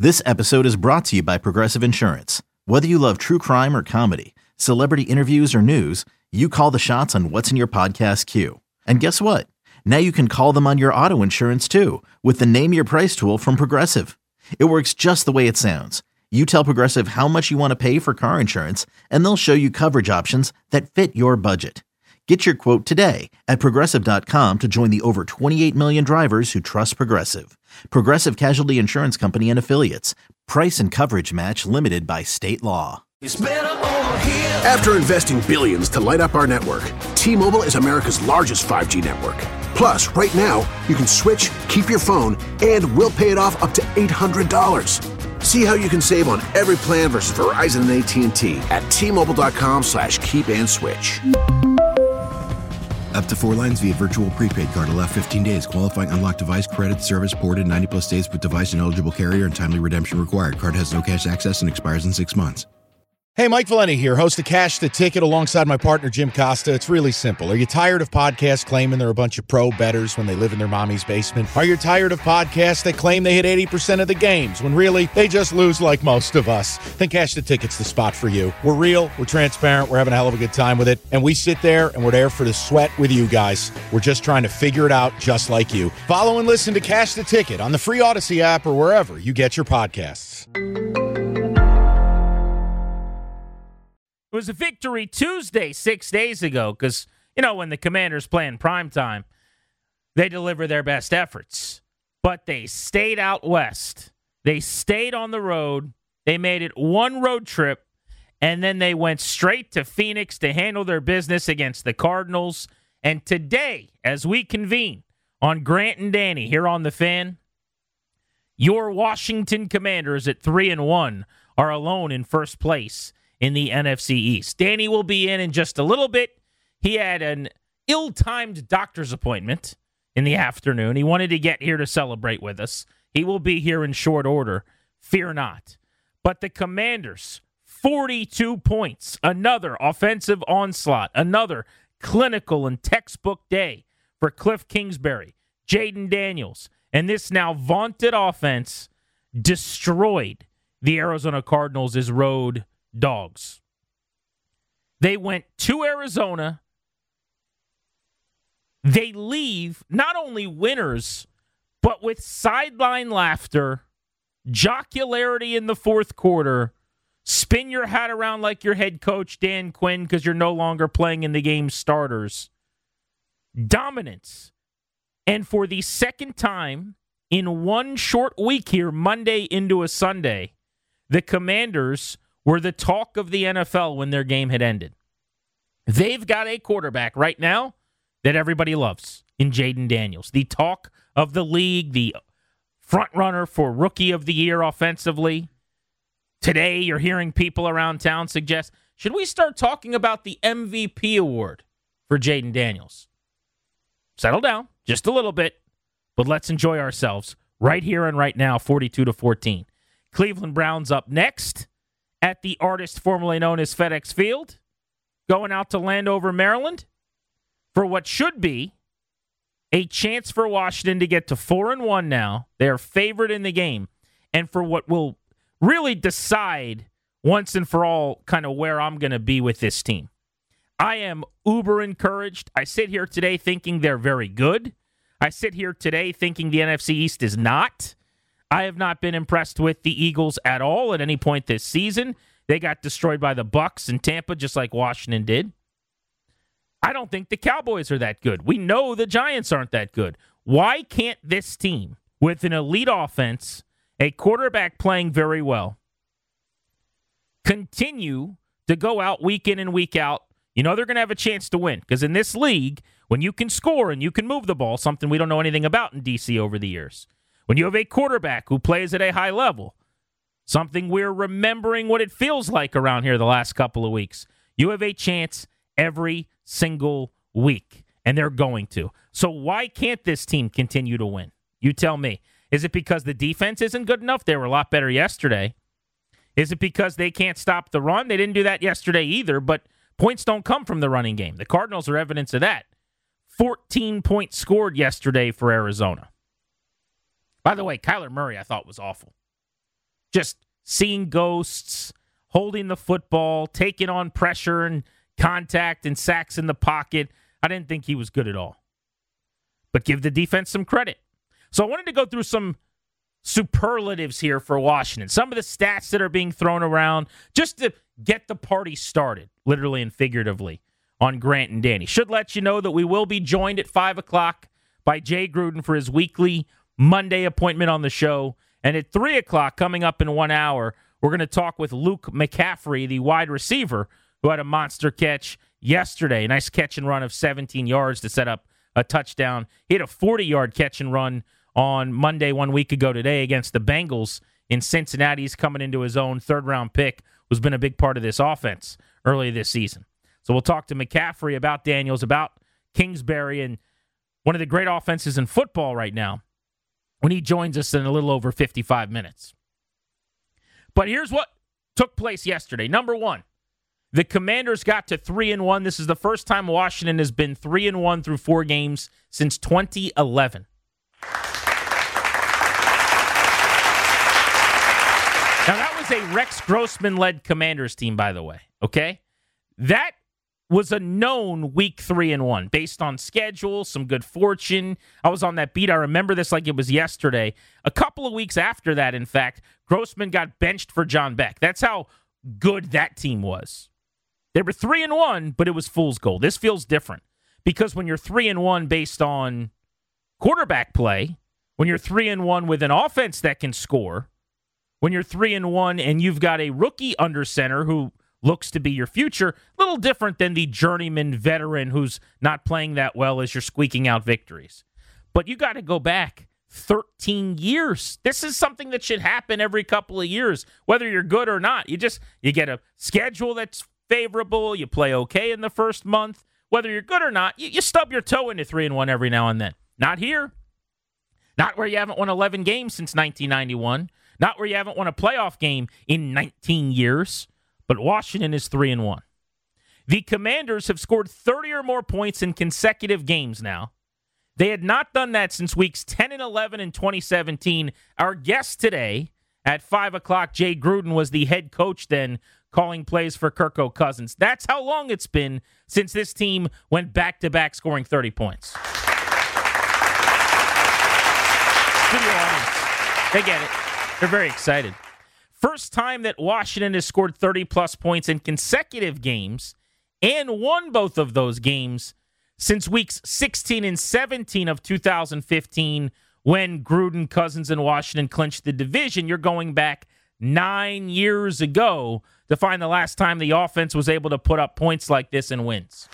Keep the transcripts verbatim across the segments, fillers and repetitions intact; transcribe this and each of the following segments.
This episode is brought to you by Progressive Insurance. Whether you love true crime or comedy, celebrity interviews or news, you call the shots on what's in your podcast queue. And guess what? Now you can call them on your auto insurance too with the Name Your Price tool from Progressive. It works just the way it sounds. You tell Progressive how much you want to pay for car insurance, and they'll show you coverage options that fit your budget. Get your quote today at Progressive dot com to join the over twenty-eight million drivers who trust Progressive. Progressive Casualty Insurance Company and Affiliates. Price and coverage match limited by state law. It's better over here. After investing billions to light up our network, T-Mobile is America's largest five G network. Plus, right now, you can switch, keep your phone, and we'll pay it off up to eight hundred dollars. See how you can save on every plan versus Verizon and A T and T at T-Mobile.com slash keep and switch. Up to four lines via virtual prepaid card. Allow fifteen days. Qualifying unlocked device credit service ported ninety plus days with device and eligible carrier and timely redemption required. Card has no cash access and expires in six months. Hey, Mike Valenti here, host of Cash the Ticket alongside my partner, Jim Costa. It's really simple. Are you tired of podcasts claiming they're a bunch of pro bettors when they live in their mommy's basement? Are you tired of podcasts that claim they hit eighty percent of the games when really they just lose like most of us? Then Cash the Ticket's the spot for you. We're real, we're transparent, we're having a hell of a good time with it, and we sit there and we're there for the sweat with you guys. We're just trying to figure it out just like you. Follow and listen to Cash the Ticket on the free Odyssey app or wherever you get your podcasts. It was a victory Tuesday six days ago because, you know, when the Commanders play in primetime, they deliver their best efforts. But they stayed out west. They stayed on the road. They made it one road trip, and then they went straight to Phoenix to handle their business against the Cardinals. And today, as we convene on Grant and Danny here on The Fan, your Washington Commanders at three and one are alone in first place in the N F C East. Danny will be in in just a little bit. He had an ill-timed doctor's appointment in the afternoon. He wanted to get here to celebrate with us. He will be here in short order. Fear not. But the Commanders, forty-two points. Another offensive onslaught. Another clinical and textbook day for Cliff Kingsbury, Jaden Daniels, and this now vaunted offense destroyed the Arizona Cardinals as road dogs. They went to Arizona. They leave not only winners, but with sideline laughter, jocularity in the fourth quarter, spin your hat around like your head coach, Dan Quinn, because you're no longer playing in the game's starters. Dominance. And for the second time in one short week here, Monday into a Sunday, the Commanders were the talk of the N F L when their game had ended. They've got a quarterback right now that everybody loves in Jaden Daniels. The talk of the league, the front runner for Rookie of the Year offensively. Today, you're hearing people around town suggest, should we start talking about the M V P award for Jaden Daniels? Settle down just a little bit, but let's enjoy ourselves right here and right now, forty-two to fourteen. Cleveland Browns up next at the artist formerly known as FedEx Field, going out to Landover, Maryland, for what should be a chance for Washington to get to four and one now. They are favored in the game, and for what will really decide once and for all kind of where I'm going to be with this team. I am uber encouraged. I sit here today thinking they're very good. I sit here today thinking the N F C East is not. I have not been impressed with the Eagles at all at any point this season. They got destroyed by the Bucs in Tampa just like Washington did. I don't think the Cowboys are that good. We know the Giants aren't that good. Why can't this team, with an elite offense, a quarterback playing very well, continue to go out week in and week out? You know they're going to have a chance to win because in this league, when you can score and you can move the ball, something we don't know anything about in D C over the years, when you have a quarterback who plays at a high level, something we're remembering what it feels like around here the last couple of weeks, you have a chance every single week, and they're going to. So why can't this team continue to win? You tell me. Is it because the defense isn't good enough? They were a lot better yesterday. Is it because they can't stop the run? They didn't do that yesterday either, but points don't come from the running game. The Cardinals are evidence of that. fourteen points scored yesterday for Arizona. By the way, Kyler Murray I thought was awful. just seeing ghosts, holding the football, taking on pressure and contact and sacks in the pocket. I didn't think he was good at all. But give the defense some credit. So I wanted to go through some superlatives here for Washington. Some of the stats that are being thrown around just to get the party started, literally and figuratively, on Grant and Danny. Should let you know that we will be joined at five o'clock by Jay Gruden for his weekly Monday appointment on the show. And at three o'clock, coming up in one hour, we're going to talk with Luke McCaffrey, the wide receiver, who had a monster catch yesterday. A nice catch and run of seventeen yards to set up a touchdown. He had a forty-yard catch and run on Monday one week ago today against the Bengals in Cincinnati. He's coming into his own third-round pick, who's been a big part of this offense early this season. So we'll talk to McCaffrey about Daniels, about Kingsbury, and one of the great offenses in football right now when he joins us in a little over fifty-five minutes. But here's what took place yesterday. Number one, the Commanders got to three and one. This is the first time Washington has been three and one through four games since twenty eleven. Now, that was a Rex Grossman-led Commanders team, by the way, okay? That was a known week three and one based on schedule, some good fortune. I was on that beat. I remember this like it was yesterday. A couple of weeks after that, in fact, Grossman got benched for John Beck. That's how good that team was. They were three and one, but it was fool's gold. This feels different because when you're three and one based on quarterback play, when you're three and one with an offense that can score, when you're three and one and you've got a rookie under center who looks to be your future, a little different than the journeyman veteran who's not playing that well as you're squeaking out victories. But you got to go back thirteen years. This is something that should happen every couple of years, whether you're good or not. You just, you get a schedule that's favorable, you play okay in the first month. Whether you're good or not, you, you stub your toe into three and one every now and then. Not here. Not where you haven't won eleven games since nineteen ninety-one. Not where you haven't won a playoff game in nineteen years. But Washington is three and one. The Commanders have scored thirty or more points in consecutive games now. They had not done that since weeks ten and eleven in twenty seventeen. Our guest today at five o'clock, Jay Gruden, was the head coach then, calling plays for Kirk Cousins. That's how long it's been since this team went back-to-back scoring thirty points. Studio audience, they get it. They're very excited. First time that Washington has scored thirty-plus points in consecutive games and won both of those games since weeks sixteen and seventeen of two thousand fifteen when Gruden, Cousins, and Washington clinched the division. You're going back nine years ago to find the last time the offense was able to put up points like this and wins.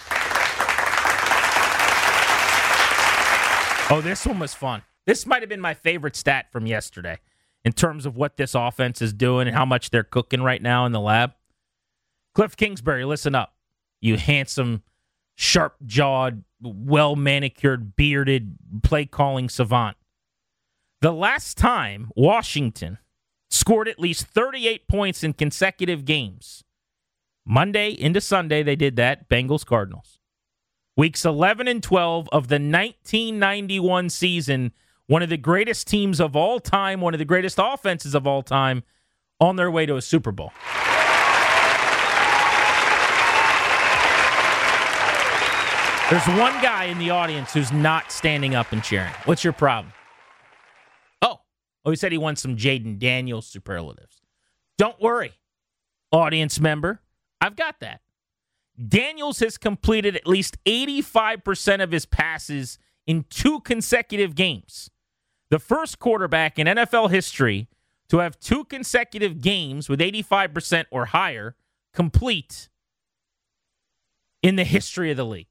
Oh, this one was fun. This might have been my favorite stat from yesterday in terms of what this offense is doing and how much they're cooking right now in the lab. Cliff Kingsbury, listen up. You handsome, sharp-jawed, well-manicured, bearded, play-calling savant. The last time Washington scored at least thirty-eight points in consecutive games, Monday into Sunday, they did that, Bengals-Cardinals. Weeks eleven and twelve of the nineteen ninety-one season, one of the greatest teams of all time, one of the greatest offenses of all time, on their way to a Super Bowl. There's one guy in the audience who's not standing up and cheering. What's your problem? Oh, oh, he said he wants some Jaden Daniels superlatives. Don't worry, audience member. I've got that. Daniels has completed at least eighty-five percent of his passes in two consecutive games. The first quarterback in N F L history to have two consecutive games with eighty-five percent or higher complete in the history of the league.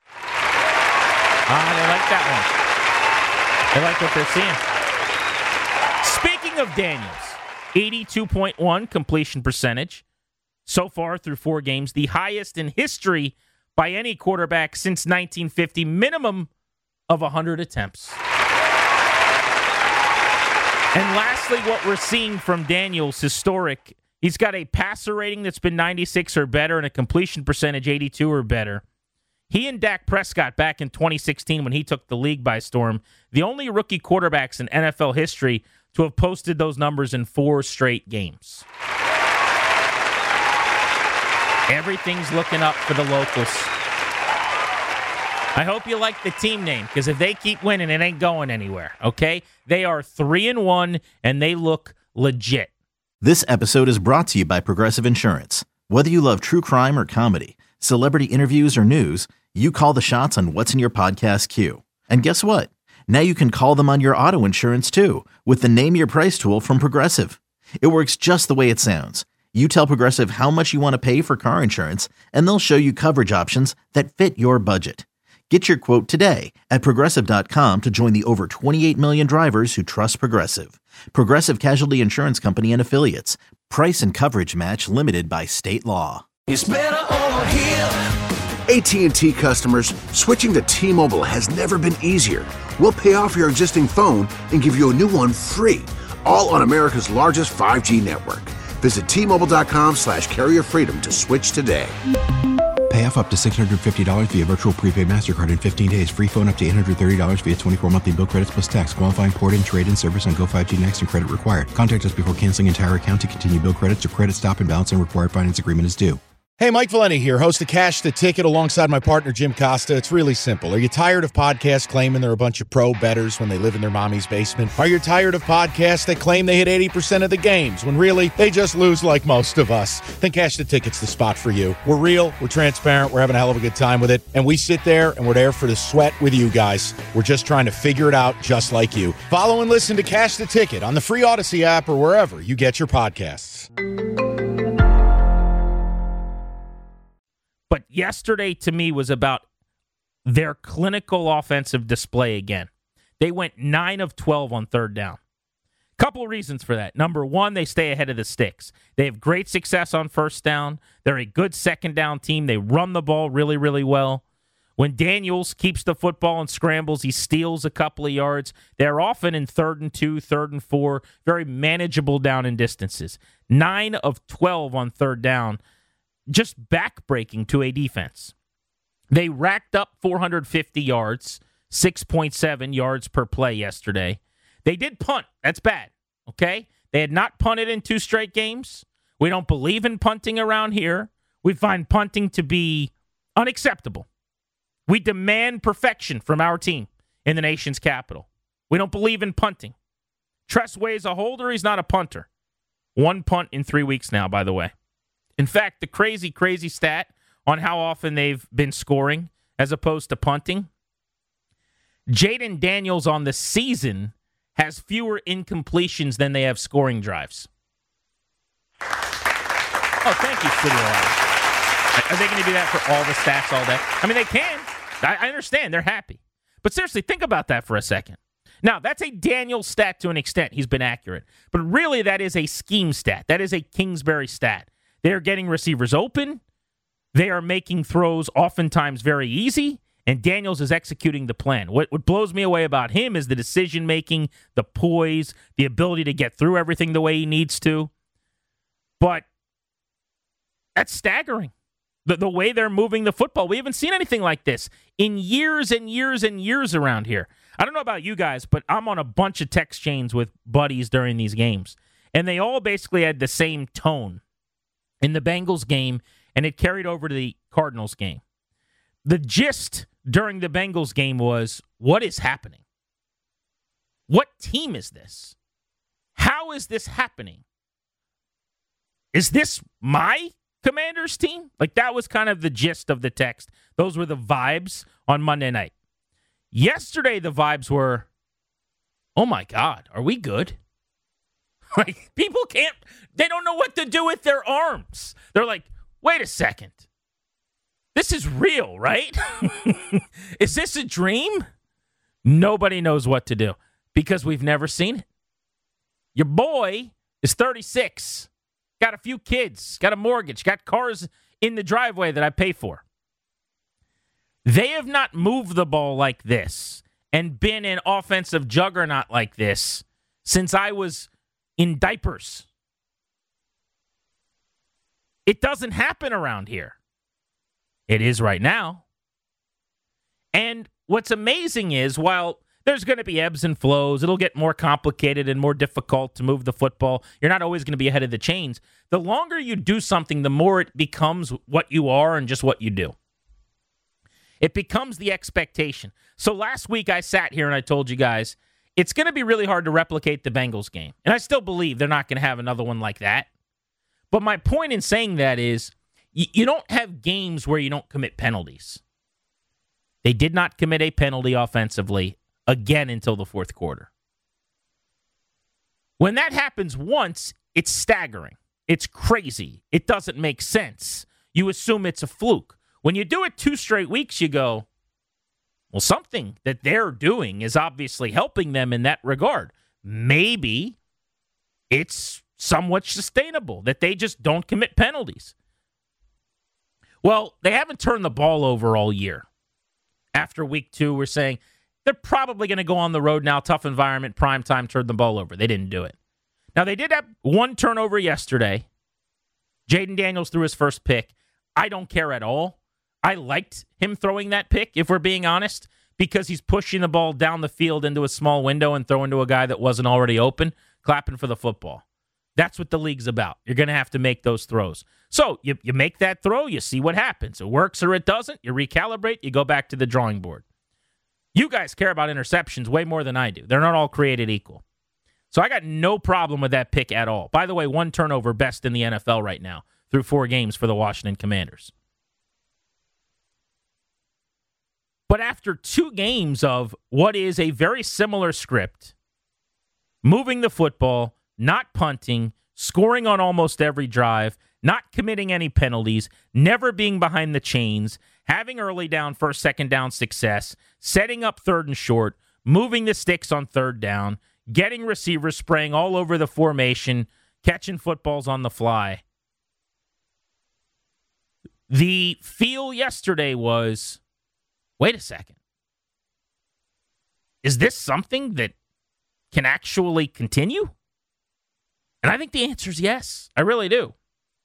Ah, they like that one. They like what they're seeing. Speaking of Daniels, eighty-two point one completion percentage so far through four games, the highest in history by any quarterback since nineteen fifty, minimum of one hundred attempts. And lastly, what we're seeing from Daniels, historic, he's got a passer rating that's been ninety-six or better and a completion percentage eighty-two or better. He and Dak Prescott back in twenty sixteen when he took the league by storm, the only rookie quarterbacks in N F L history to have posted those numbers in four straight games. Everything's looking up for the locals. I hope you like the team name, because if they keep winning, it ain't going anywhere, okay? They are three and one, and they look legit. This episode is brought to you by Progressive Insurance. Whether you love true crime or comedy, celebrity interviews or news, you call the shots on what's in your podcast queue. And guess what? Now you can call them on your auto insurance too with the Name Your Price tool from Progressive. It works just the way it sounds. You tell Progressive how much you want to pay for car insurance, and they'll show you coverage options that fit your budget. Get your quote today at Progressive dot com to join the over twenty-eight million drivers who trust Progressive. Progressive Casualty Insurance Company and Affiliates. Price and coverage match limited by state law. It's better over here. A T and T customers, switching to T-Mobile has never been easier. We'll pay off your existing phone and give you a new one free, all on America's largest five G network. Visit T Mobile dot com slash carrier freedom to switch today. Pay off up to six hundred fifty dollars via virtual prepaid MasterCard in fifteen days. Free phone up to eight hundred thirty dollars via twenty-four monthly bill credits plus tax. Qualifying port and trade-in service on Go five G Next and credit required. Contact us before canceling entire account to continue bill credits or credit stop and balance and required finance agreement is due. Hey, Mike Valenti here, host of Cash the Ticket alongside my partner, Jim Costa. It's really simple. Are you tired of podcasts claiming they're a bunch of pro bettors when they live in their mommy's basement? Are you tired of podcasts that claim they hit eighty percent of the games when really they just lose like most of us? Then Cash the Ticket's the spot for you. We're real, we're transparent, we're having a hell of a good time with it, and we sit there and we're there for the sweat with you guys. We're just trying to figure it out just like you. Follow and listen to Cash the Ticket on the free Odyssey app or wherever you get your podcasts. But yesterday, to me, was about their clinical offensive display again. They went nine of twelve on third down. Couple of reasons for that. Number one, they stay ahead of the sticks. They have great success on first down. They're a good second down team. They run the ball really, really well. When Daniels keeps the football and scrambles, he steals a couple of yards. They're often in third and two, third and four, very manageable down and distances. nine of twelve on third down. Just backbreaking to a defense. They racked up four hundred fifty yards, six point seven yards per play yesterday. They did punt. That's bad, okay? They had not punted in two straight games. We don't believe in punting around here. We find punting to be unacceptable. We demand perfection from our team in the nation's capital. We don't believe in punting. Tress Way's a holder. He's not a punter. One punt in three weeks now, by the way. In fact, the crazy, crazy stat on how often they've been scoring as opposed to punting, Jaden Daniels on the season has fewer incompletions than they have scoring drives. Oh, thank you, Studio Audience. Are they going to do that for all the stats all day? I mean, they can. I, I understand. They're happy. But seriously, think about that for a second. Now, that's a Daniels stat to an extent. He's been accurate. But really, that is a scheme stat. That is a Kingsbury stat. They are getting receivers open. They are making throws oftentimes very easy, and Daniels is executing the plan. What, what blows me away about him is the decision-making, the poise, the ability to get through everything the way he needs to. But that's staggering, the, the way they're moving the football. We haven't seen anything like this in years and years and years around here. I don't know about you guys, but I'm on a bunch of text chains with buddies during these games, and they all basically had the same tone in the Bengals game, and it carried over to the Cardinals game. The gist during the Bengals game was, what is happening? What team is this? How is this happening? Is this my Commanders team? Like, that was kind of the gist of the text. Those were the vibes on Monday night. Yesterday, the vibes were, oh my God, are we good? Like, people can't, they don't know what to do with their arms. They're like, wait a second. This is real, right? Is this a dream? Nobody knows what to do because we've never seen it. Your boy is thirty-six, got a few kids, got a mortgage, got cars in the driveway that I pay for. They have not moved the ball like this and been an offensive juggernaut like this since I was in diapers. It doesn't happen around here. It is right now. And what's amazing is, while there's going to be ebbs and flows, it'll get more complicated and more difficult to move the football. You're not always going to be ahead of the chains. The longer you do something, the more it becomes what you are and just what you do. It becomes the expectation. So last week I sat here and I told you guys, it's going to be really hard to replicate the Bengals game. And I still believe they're not going to have another one like that. But my point in saying that is, you, you don't have games where you don't commit penalties. They did not commit a penalty offensively again until the fourth quarter. When that happens once, it's staggering. It's crazy. It doesn't make sense. You assume it's a fluke. When you do it two straight weeks, you go, well, something that they're doing is obviously helping them in that regard. Maybe it's somewhat sustainable that they just don't commit penalties. Well, they haven't turned the ball over all year. After week two, we're saying they're probably going to go on the road now, tough environment, prime time, turn the ball over. They didn't do it. Now, they did have one turnover yesterday. Jaden Daniels threw his first pick. I don't care at all. I liked him throwing that pick, if we're being honest, because he's pushing the ball down the field into a small window and throwing to a guy that wasn't already open, clapping for the football. That's what the league's about. You're going to have to make those throws. So you, you make that throw, you see what happens. It works or it doesn't. You recalibrate, you go back to the drawing board. You guys care about interceptions way more than I do. They're not all created equal. So I got no problem with that pick at all. By the way, one turnover, best in the N F L right now through four games for the Washington Commanders. But after two games of what is a very similar script, moving the football, not punting, scoring on almost every drive, not committing any penalties, never being behind the chains, having early down, first, second down success, setting up third and short, moving the sticks on third down, getting receivers spraying all over the formation, catching footballs on the fly. The feel yesterday was, wait a second. Is this something that can actually continue? And I think the answer is yes. I really do.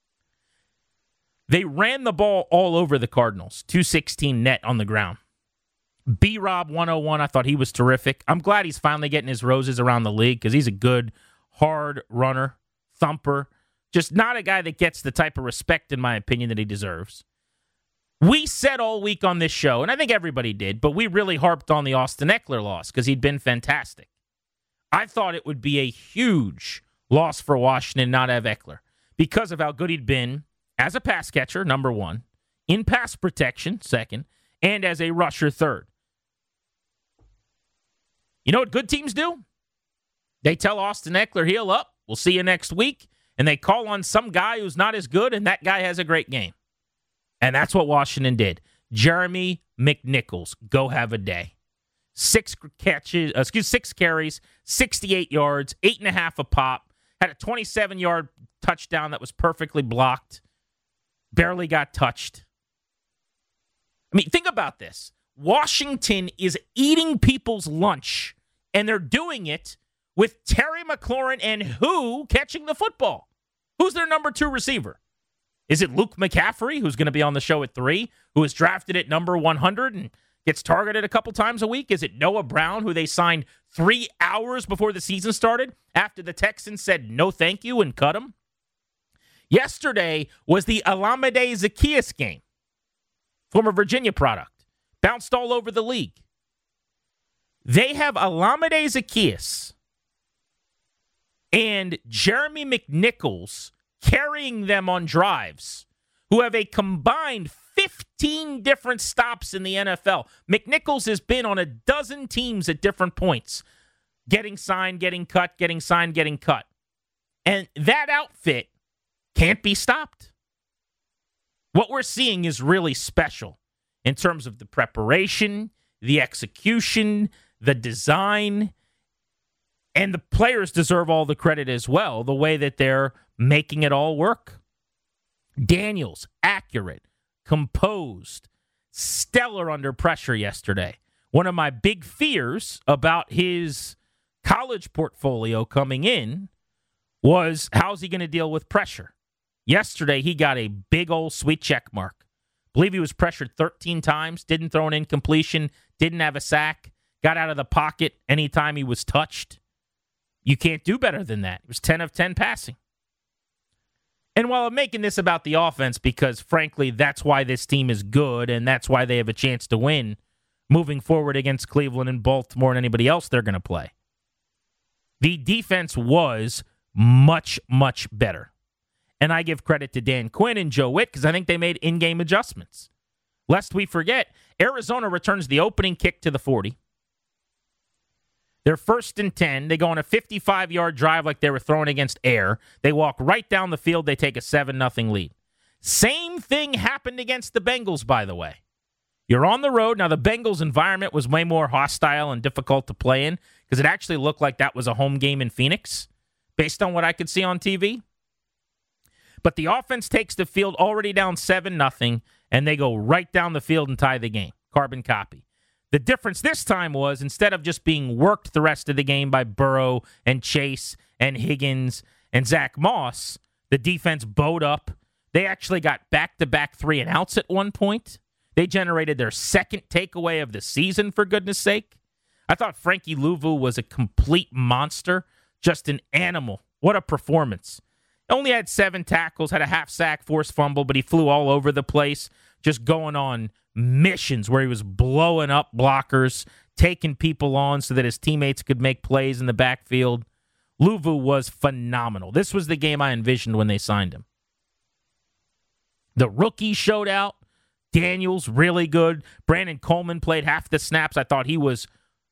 They ran the ball all over the Cardinals. two sixteen net on the ground. B-Rob one oh one, I thought he was terrific. I'm glad he's finally getting his roses around the league because he's a good, hard runner, thumper. Just not a guy that gets the type of respect, in my opinion, that he deserves. We said all week on this show, and I think everybody did, but we really harped on the Austin Eckler loss because he'd been fantastic. I thought it would be a huge loss for Washington not have Eckler because of how good he'd been as a pass catcher, number one, in pass protection, second, and as a rusher, third. You know what good teams do? They tell Austin Eckler, heal up, we'll see you next week, and they call on some guy who's not as good, and that guy has a great game. And that's what Washington did. Jeremy McNichols, go have a day. Six catches, uh, excuse, six carries, sixty-eight yards, eight and a half a pop. Had a twenty-seven-yard touchdown that was perfectly blocked. Barely got touched. I mean, think about this. Washington is eating people's lunch, and they're doing it with Terry McLaurin and who catching the football? Who's their number two receiver? Is it Luke McCaffrey, who's going to be on the show at three, who is drafted at number one hundred and gets targeted a couple times a week? Is it Noah Brown, who they signed three hours before the season started after the Texans said no thank you and cut him? Yesterday was the Olamide Zaccheaus game, former Virginia product, bounced all over the league. They have Olamide Zaccheaus and Jeremy McNichols carrying them on drives, who have a combined fifteen different stops in the N F L. McNichols has been on a dozen teams at different points, getting signed, getting cut, getting signed, getting cut. And that outfit can't be stopped. What we're seeing is really special in terms of the preparation, the execution, the design, and the players deserve all the credit as well, the way that they're making it all work. Daniels, accurate, composed, stellar under pressure yesterday. One of my big fears about his college portfolio coming in was how's he going to deal with pressure? Yesterday, he got a big old sweet check mark. believe he was pressured thirteen times, didn't throw an incompletion, didn't have a sack, got out of the pocket anytime he was touched. You can't do better than that. It was ten of ten passing. And while I'm making this about the offense, because frankly, that's why this team is good and that's why they have a chance to win moving forward against Cleveland and Baltimore and anybody else they're going to play. The defense was much, much better. And I give credit to Dan Quinn and Joe Witt because I think they made in-game adjustments. Lest we forget, Arizona returns the opening kick to the forty. They're first and ten. They go on a fifty-five-yard drive like they were throwing against air. They walk right down the field. They take a seven nothing lead. Same thing happened against the Bengals, by the way. You're on the road. Now, the Bengals' environment was way more hostile and difficult to play in because it actually looked like that was a home game in Phoenix, based on what I could see on T V. But the offense takes the field already down seven nothing, and they go right down the field and tie the game. Carbon copy. The difference this time was instead of just being worked the rest of the game by Burrow and Chase and Higgins and Zach Moss, the defense bowed up. They actually got back-to-back three and outs at one point. They generated their second takeaway of the season, for goodness sake. I thought Frankie Louvu was a complete monster, just an animal. What a performance. Only had seven tackles, had a half sack, forced fumble, but he flew all over the place, just going on missions where he was blowing up blockers, taking people on so that his teammates could make plays in the backfield. Louvu was phenomenal. This was the game I envisioned when they signed him. The rookie showed out. Daniels, really good. Brandon Coleman played half the snaps. I thought he was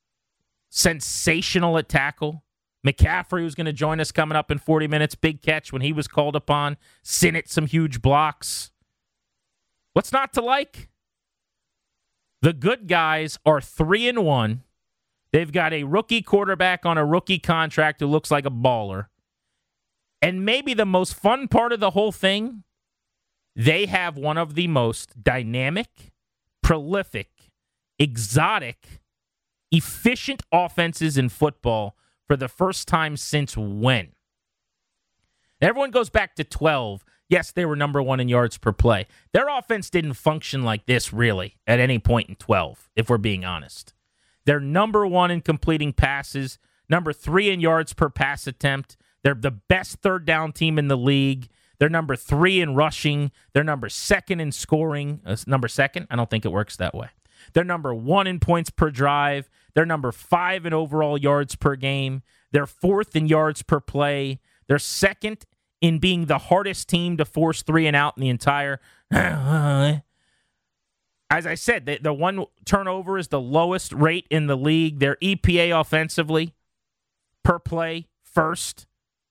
sensational at tackle. McCaffrey was going to join us coming up in forty minutes. Big catch when he was called upon. Sinnott, some huge blocks. What's not to like? The good guys are three and one. They've got a rookie quarterback on a rookie contract who looks like a baller. And maybe the most fun part of the whole thing, they have one of the most dynamic, prolific, exotic, efficient offenses in football for the first time since when? Everyone goes back to twelve. Yes, they were number one in yards per play. Their offense didn't function like this, really, at any point in twelve, if we're being honest. They're number one in completing passes, number three in yards per pass attempt. They're the best third down team in the league. They're number three in rushing. They're number second in scoring. Uh, number second? I don't think it works that way. They're number one in points per drive. They're number five in overall yards per game. They're fourth in yards per play. They're second in being the hardest team to force three and out in the entire. As I said, the, the one turnover is the lowest rate in the league. Their E P A offensively per play, first.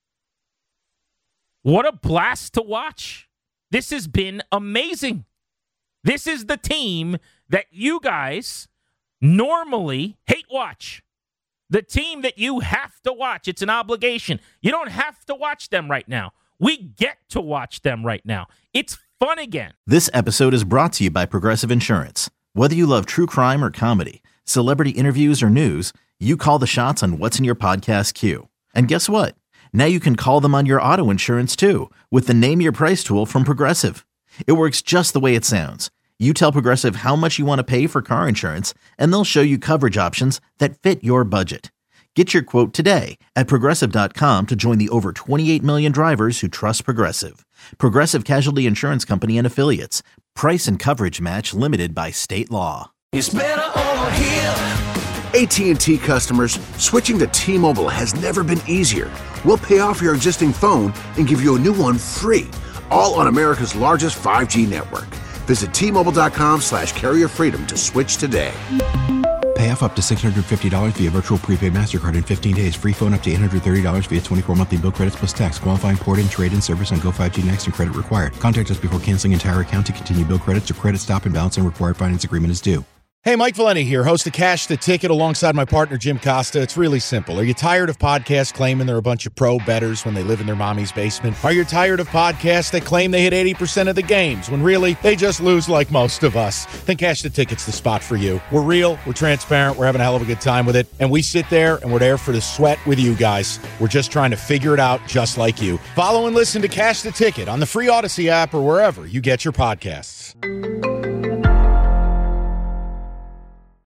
What a blast to watch. This has been amazing. This is the team that you guys normally hate watch. The team that you have to watch. It's an obligation. You don't have to watch them right now. We get to watch them right now. It's fun again. This episode is brought to you by Progressive Insurance. Whether you love true crime or comedy, celebrity interviews or news, you call the shots on what's in your podcast queue. And guess what? Now you can call them on your auto insurance too with the Name Your Price tool from Progressive. It works just the way it sounds. You tell Progressive how much you want to pay for car insurance, and they'll show you coverage options that fit your budget. Get your quote today at Progressive dot com to join the over twenty-eight million drivers who trust Progressive. Progressive Casualty Insurance Company and Affiliates. Price and coverage match limited by state law. It's better over here. A T and T customers, switching to T-Mobile has never been easier. We'll pay off your existing phone and give you a new one free, all on America's largest five G network. Visit T-Mobile.com slash carrier freedom to switch today. Pay off up to six hundred fifty dollars via virtual prepaid MasterCard in fifteen days. Free phone up to eight hundred thirty dollars via twenty-four monthly bill credits plus tax. Qualifying port-in, trade-in service on Go five G Next and credit required. Contact us before canceling entire account to continue bill credits or credit stop and balance and required finance agreement is due. Hey, Mike Valeni here, host of Cash the Ticket alongside my partner, Jim Costa. It's really simple. Are you tired of podcasts claiming they're a bunch of pro bettors when they live in their mommy's basement? Are you tired of podcasts that claim they hit eighty percent of the games when really they just lose like most of us? Then Cash the Ticket's the spot for you. We're real, we're transparent, we're having a hell of a good time with it, and we sit there and we're there for the sweat with you guys. We're just trying to figure it out just like you. Follow and listen to Cash the Ticket on the free Odyssey app or wherever you get your podcasts.